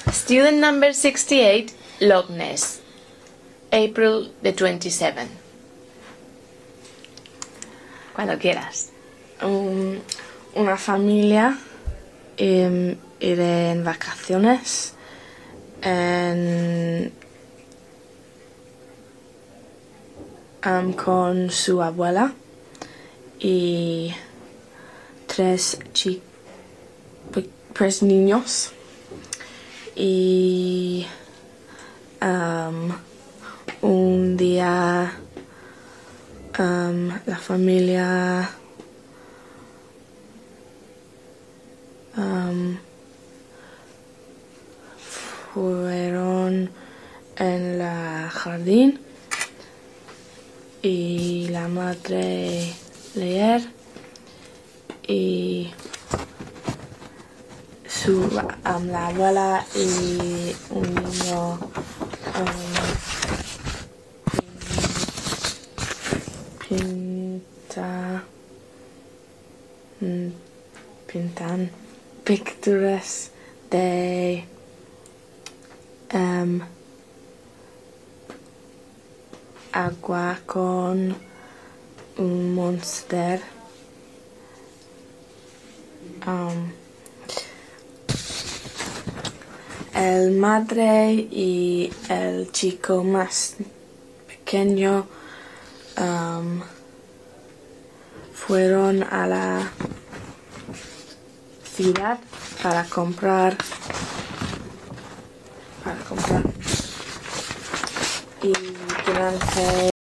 Student number 68, Loch Ness, April the 27th. Cuando quieras. Una familia ir en vacaciones con su abuela y tres niños y un día la familia fueron en la jardín y la madre leer y la abuela y un niño pintan pinturas de agua con un monster. El madre y el chico más pequeño fueron a la ciudad para comprar y durante